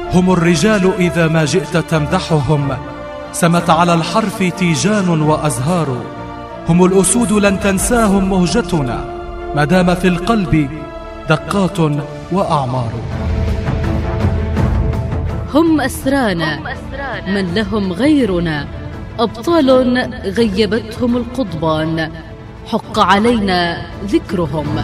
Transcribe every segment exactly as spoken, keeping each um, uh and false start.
هم الرجال إذا ما جئت تمدحهم، سمت على الحرف تيجان وأزهار. هم الأسود لن تنساهم مهجتنا، ما دام في القلب دقات وأعمار. هم أسرانا من لهم غيرنا، أبطال غيبتهم القضبان، حق علينا ذكرهم.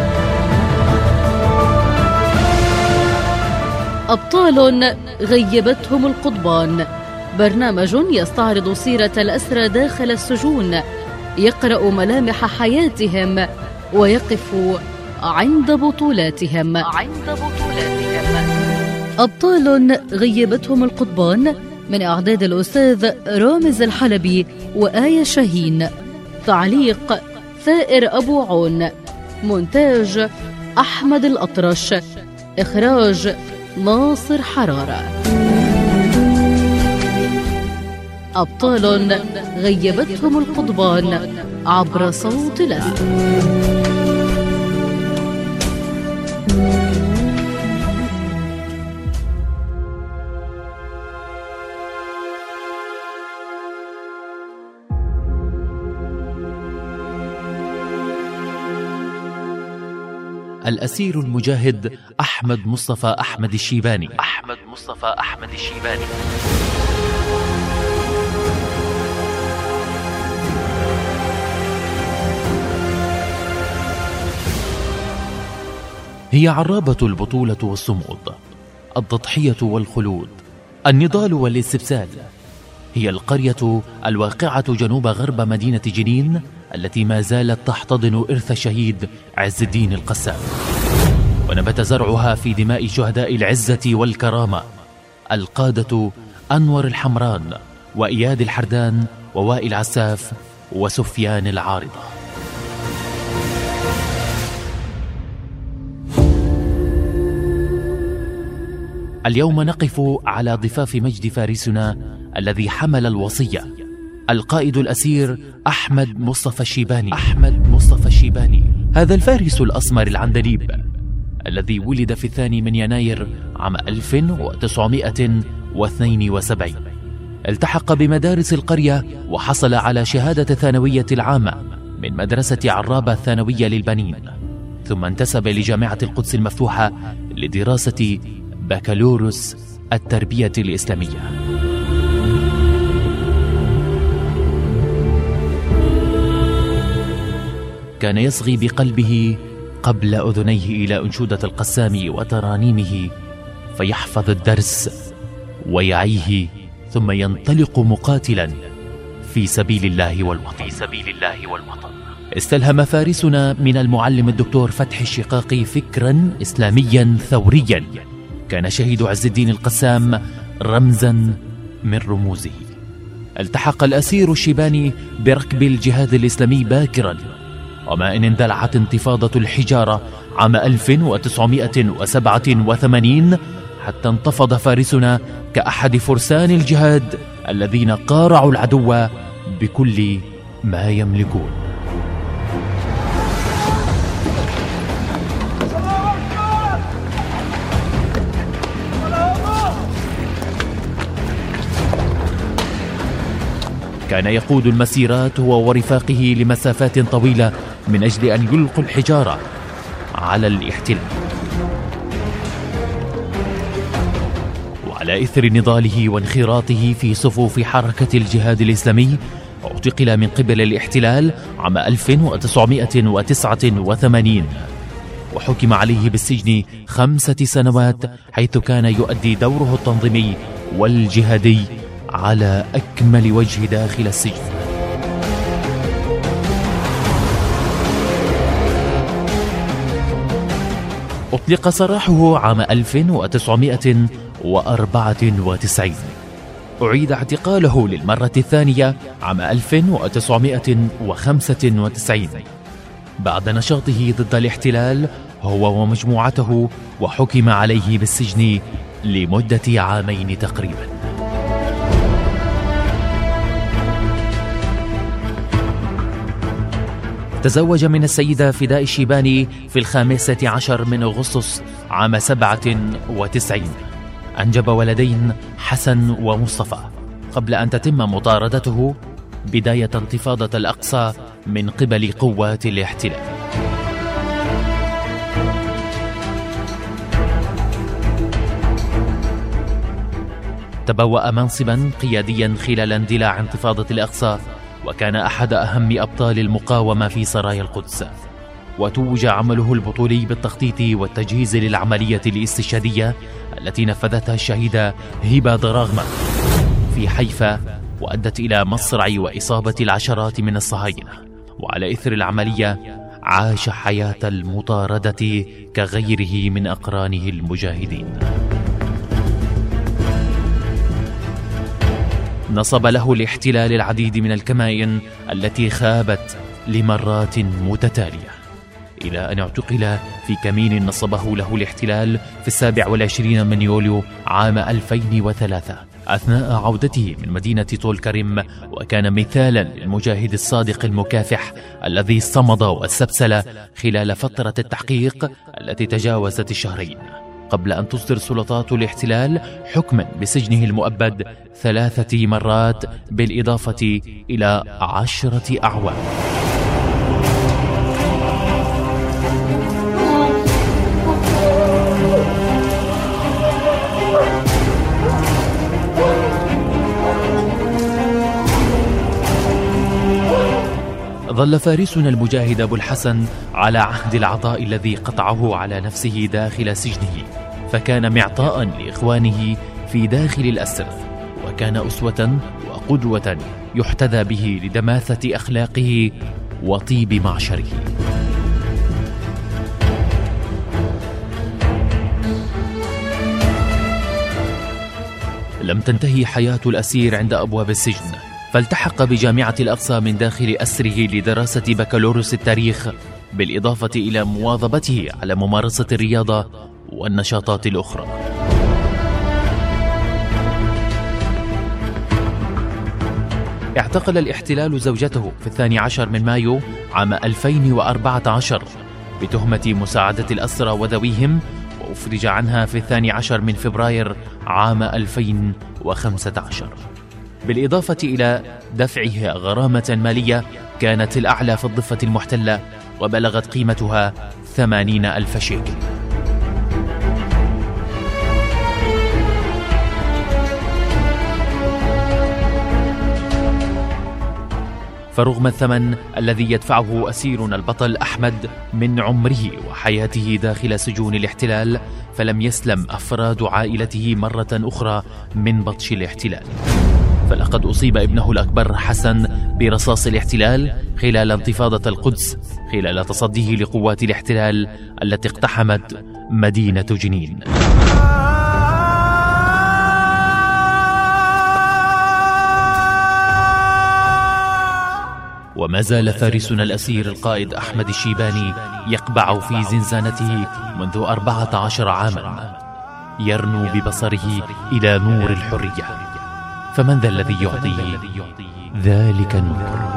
أبطال غيبتهم القضبان، برنامج يستعرض سيرة الأسرى داخل السجون، يقرأ ملامح حياتهم ويقف عند بطولاتهم. عند بطولاتهم. أبطال غيبتهم القضبان، من إعداد الأستاذ رامز الحلبي وآية شاهين، تعليق ثائر أبو عون، مونتاج أحمد الأطرش، إخراج ناصر حرارة. أبطال غيبتهم القضبان عبر صوت لنا. الأسير المجاهد أحمد مصطفى أحمد الشيباني. أحمد مصطفى أحمد الشيباني هي عرابة البطولة والصمود، التضحية والخلود، النضال والاستبسال. هي القرية الواقعة جنوب غرب مدينة جنين، التي ما زالت تحتضن إرث الشهيد عز الدين القسام، ونبت زرعها في دماء شهداء العزة والكرامة، القادة أنور الحمران وإياد الحردان ووائل عساف وسفيان العارضة. اليوم نقف على ضفاف مجد فارسنا الذي حمل الوصية، القائد الأسير أحمد مصطفى الشيباني. أحمد مصطفى الشيباني، هذا الفارس الأسمر العندليب الذي ولد في الثاني من يناير عام ألف وتسعمائة واثنين وسبعين. التحق بمدارس القرية وحصل على شهادة ثانوية العامة من مدرسة عرابة الثانوية للبنين، ثم انتسب لجامعة القدس المفتوحة لدراسة بكالوريوس التربية الإسلامية. كان يصغي بقلبه قبل أذنيه إلى أنشودة القسام وترانيمه، فيحفظ الدرس ويعيه، ثم ينطلق مقاتلا في سبيل الله والوطن. في سبيل الله والوطن. استلهم فارسنا من المعلم الدكتور فتحي الشقاقي فكرا إسلاميا ثوريا، كان شهيد عز الدين القسام رمزا من رموزه. التحق الأسير الشيباني بركب الجهاد الإسلامي باكرا، وما إن اندلعت انتفاضة الحجارة عام ألف وتسعمائة وسبعة وثمانين حتى انتفض فارسنا كأحد فرسان الجهاد الذين قارعوا العدو بكل ما يملكون. كان يقود المسيرات هو ورفاقه لمسافات طويلة من أجل أن يلقوا الحجارة على الاحتلال. وعلى إثر نضاله وانخراطه في صفوف حركة الجهاد الإسلامي، اعتقل من قبل الاحتلال عام ألف وتسعمائة وتسعة وثمانين، وحكم عليه بالسجن خمسة سنوات، حيث كان يؤدي دوره التنظيمي والجهادي على أكمل وجه داخل السجن. أطلق سراحه عام ألف وتسعمائة وأربعة وتسعين. أعيد اعتقاله للمرة الثانية عام ألف وتسعمائة وخمسة وتسعين بعد نشاطه ضد الاحتلال هو ومجموعته، وحكم عليه بالسجن لمدة عامين تقريبا. تزوج من السيدة فداء الشيباني في الخامسة عشر من أغسطس عام سبعة وتسعين، أنجب ولدين حسن ومصطفى قبل أن تتم مطاردته بداية انتفاضة الأقصى من قبل قوات الاحتلال. تبوأ منصبا قياديا خلال اندلاع انتفاضة الأقصى، وكان أحد أهم أبطال المقاومة في سرايا القدس، وتوج عمله البطولي بالتخطيط والتجهيز للعملية الاستشهادية التي نفذتها الشهيدة هبة دراغمة في حيفا، وأدت إلى مصرع وإصابة العشرات من الصهاينة. وعلى إثر العملية عاش حياة المطاردة كغيره من أقرانه المجاهدين. نصب له الاحتلال العديد من الكمائن التي خابت لمرات متتالية، إلى أن اعتقل في كمين نصبه له الاحتلال في السابع والعشرين من يوليو عام ألفين وثلاثة أثناء عودته من مدينة طول كرم، وكان مثالا للمجاهد الصادق المكافح الذي صمد واستبسل خلال فترة التحقيق التي تجاوزت الشهرين، قبل أن تصدر سلطات الاحتلال حكما بسجنه المؤبد ثلاثة مرات بالإضافة إلى عشرة أعوام. ظل فارسنا المجاهد أبو الحسن على عهد العطاء الذي قطعه على نفسه داخل سجنه، فكان معطاء لإخوانه في داخل الأسر، وكان أسوة وقدوة يحتذى به لدماثة أخلاقه وطيب معشره. لم تنتهي حياة الأسير عند أبواب السجن، فالتحق بجامعة الأقصى من داخل أسره لدراسة بكالوريوس التاريخ، بالإضافة إلى مواظبته على ممارسة الرياضة والنشاطات الأخرى. اعتقل الاحتلال زوجته في الثاني عشر من مايو عام ألفين وأربعة عشر بتهمة مساعدة الأسرى وذويهم، وأفرج عنها في الثاني عشر من فبراير عام ألفين وخمسة عشر، بالإضافة إلى دفعها غرامة مالية كانت الأعلى في الضفة المحتلة وبلغت قيمتها ثمانين ألف شيكل. فرغم الثمن الذي يدفعه أسيرنا البطل أحمد من عمره وحياته داخل سجون الاحتلال، فلم يسلم أفراد عائلته مرة أخرى من بطش الاحتلال، فلقد أصيب ابنه الأكبر حسن برصاص الاحتلال خلال انتفاضة القدس، خلال تصديه لقوات الاحتلال التي اقتحمت مدينة جنين. وما زال فارسنا الأسير القائد أحمد الشيباني يقبع في زنزانته منذ أربعة عشر عاما، يرنو ببصره إلى نور الحرية، فمن ذا الذي يعطيه ذلك النور؟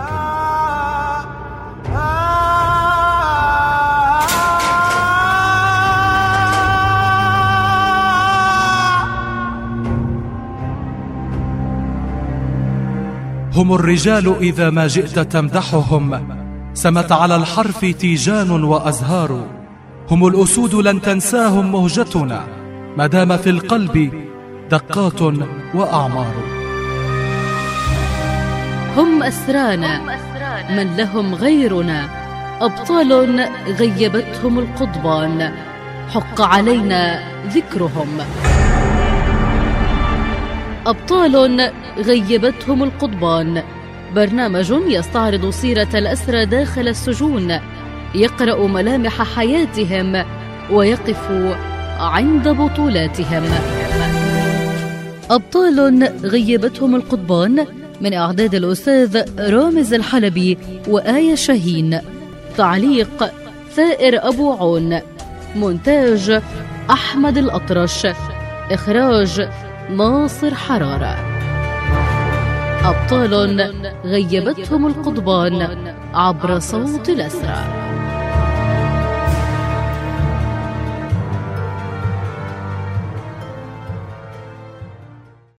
هم الرجال إذا ما جئت تمدحهم، سمت على الحرف تيجان وأزهار. هم الأسود لن تنساهم مهجتنا، ما دام في القلب دقات وأعمار. هم أسرانا من لهم غيرنا، أبطال غيبتهم القضبان، حق علينا ذكرهم. أبطال غيبتهم القضبان، برنامج يستعرض سيرة الأسرى داخل السجون، يقرأ ملامح حياتهم ويقف عند بطولاتهم. أبطال غيبتهم القضبان، من إعداد الأستاذ رامز الحلبي وآية شاهين، تعليق ثائر أبو عون، مونتاج أحمد الأطرش، إخراج ناصر حرارة. أبطال غيبتهم القضبان عبر صوت الأسرى.